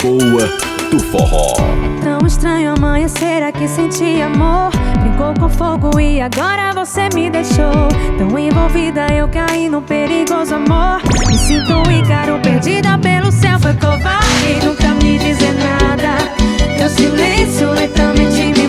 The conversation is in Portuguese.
boa do forró. Tão estranho amanhecer aqui senti amor. Brincou com fogo e agora você me deixou. Tão envolvida eu caí no perigoso amor. Me sinto um Ícaro perdida pelo céu. Foi covarde nunca me dizer nada. Teu silêncio lentamente me